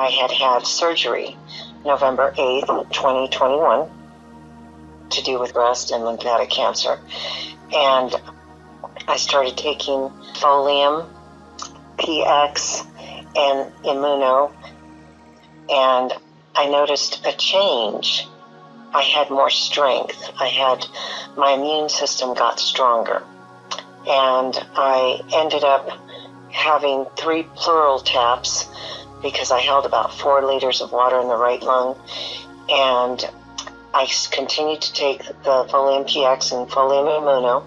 had had surgery November 8th, 2021, to do with breast and lymphatic cancer. And I started taking Folium, PX, and Immuno, and I noticed a change. I had more strength. My immune system got stronger. And I ended up having 3 pleural taps because I held about 4 liters of water in the right lung. And I continued to take the Folium PX and Folium Immuno.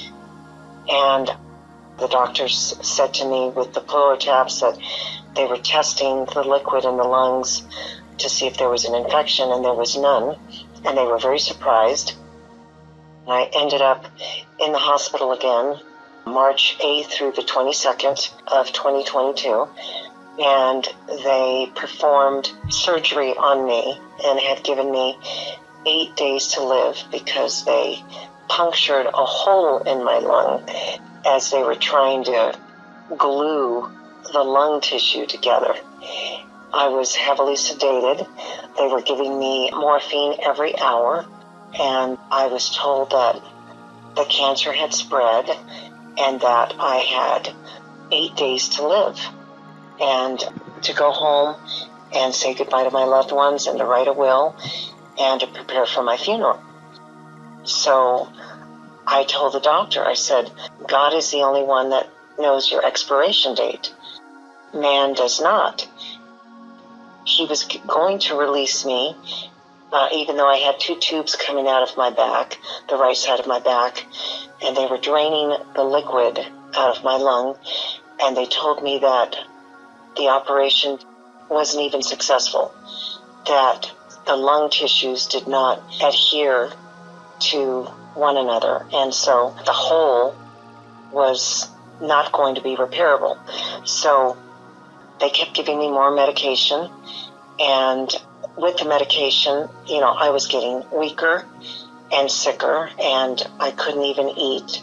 And the doctors said to me with the pleural taps that they were testing the liquid in the lungs to see if there was an infection, and there was none. And they were very surprised. I ended up in the hospital again, March 8th through the 22nd of 2022. And they performed surgery on me and had given me 8 days to live because they punctured a hole in my lung as they were trying to glue the lung tissue together. I was heavily sedated. They were giving me morphine every hour, and I was told that the cancer had spread and that I had 8 days to live and to go home and say goodbye to my loved ones and to write a will and to prepare for my funeral. So I told the doctor, I said, God is the only one that knows your expiration date. Man does not. He was going to release me, even though I had 2 tubes coming out of my back, the right side of my back, and they were draining the liquid out of my lung, and they told me that the operation wasn't even successful, that the lung tissues did not adhere to one another, and so the hole was not going to be repairable. So they kept giving me more medication, and with the medication, I was getting weaker and sicker, and I couldn't even eat.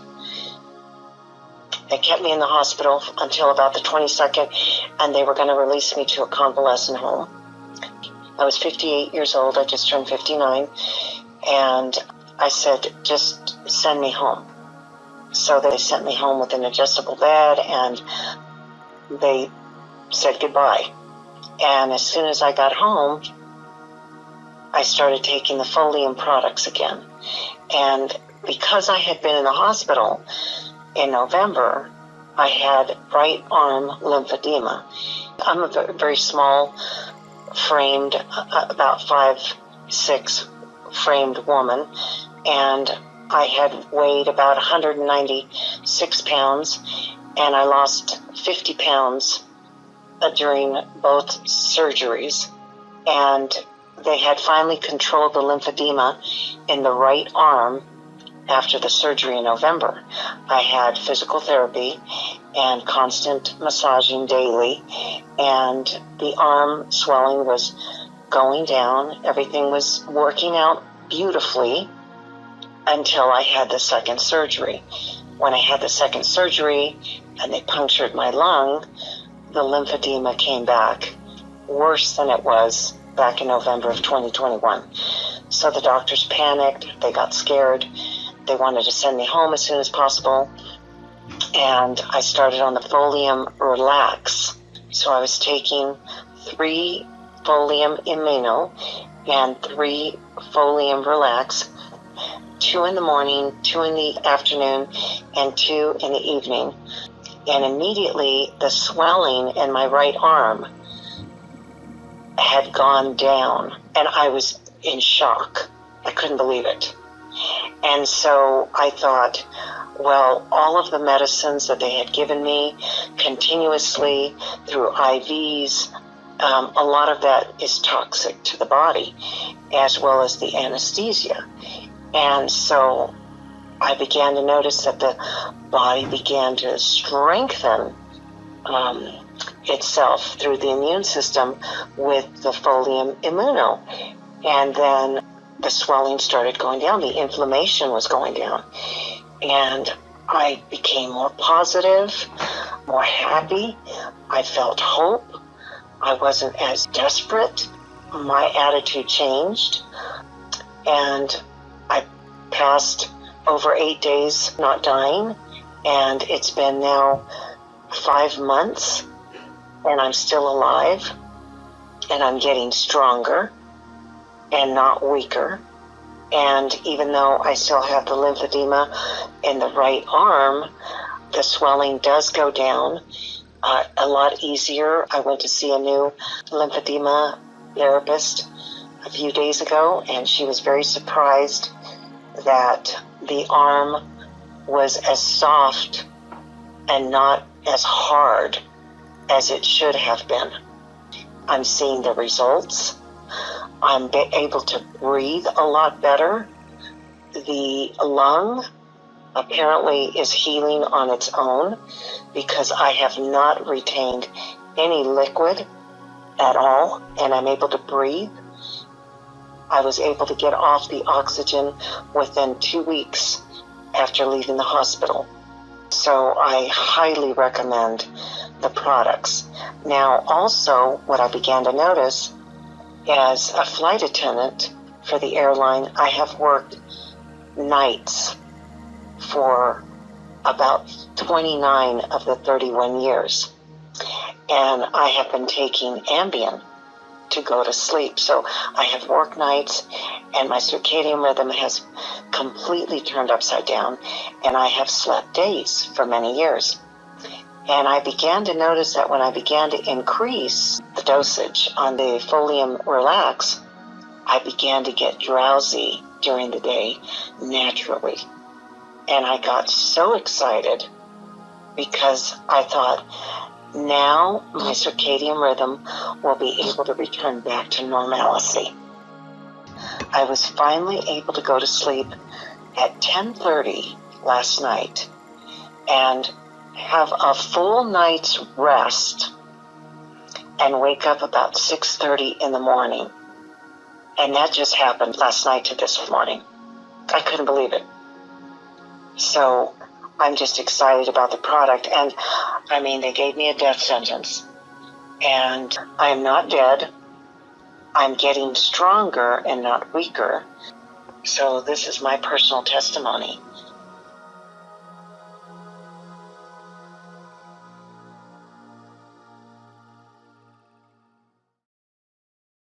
They kept me in the hospital until about the 22nd, and they were going to release me to a convalescent home. I was 58 years old. I just turned 59, and I said, just send me home. So they sent me home with an adjustable bed, and they said goodbye. And as soon as I got home, I started taking the Folium products again. And because I had been in the hospital in November, I had right arm lymphedema. I'm a very small framed, about 5'6" framed woman, and I had weighed about 196 pounds, and I lost 50 pounds during both surgeries. And they had finally controlled the lymphedema in the right arm after the surgery in November. I had physical therapy and constant massaging daily, and the arm swelling was going down. Everything was working out beautifully until I had the second surgery. When I had the second surgery and they punctured my lung, the lymphedema came back worse than it was back in November of 2021. So the doctors panicked. They got scared. They wanted to send me home as soon as possible. And I started on the Folium Relax. So I was taking 3 Folium Immuno and 3 Folium Relax, 2 in the morning, 2 in the afternoon, and 2 in the evening. And immediately the swelling in my right arm had gone down, and I was in shock. I couldn't believe it. And so I thought, well, all of the medicines that they had given me continuously through IVs, a lot of that is toxic to the body, as well as the anesthesia. And so I began to notice that the body began to strengthen itself through the immune system with the Folium Immuno. And then the swelling started going down. The inflammation was going down. And I became more positive, more happy. I felt hope. I wasn't as desperate. My attitude changed, and I passed over 8 days not dying, and it's been now 5 months, and I'm still alive, and I'm getting stronger and not weaker. And even though I still have the lymphedema in the right arm, the swelling does go down a lot easier. I went to see a new lymphedema therapist a few days ago, and she was very surprised that the arm was as soft and not as hard as it should have been. I'm seeing the results. I'm able to breathe a lot better. The lung apparently is healing on its own because I have not retained any liquid at all, and I'm able to breathe. I was able to get off the oxygen within 2 weeks after leaving the hospital. So I highly recommend the products. Now, also, what I began to notice as a flight attendant for the airline, I have worked nights for about 29 of the 31 years. And I have been taking Ambien to go to sleep. So I have worked nights, and my circadian rhythm has completely turned upside down, and I have slept days for many years. And I began to notice that when I began to increase the dosage on the Folium Relax, I began to get drowsy during the day naturally. And I got so excited because I thought, now my circadian rhythm will be able to return back to normalcy. I was finally able to go to sleep at 10:30 last night and have a full night's rest and wake up about 6:30 in the morning. And that just happened last night to this morning. I couldn't believe it. So I'm just excited about the product. And I mean, they gave me a death sentence, and I am not dead. I'm getting stronger and not weaker. So this is my personal testimony.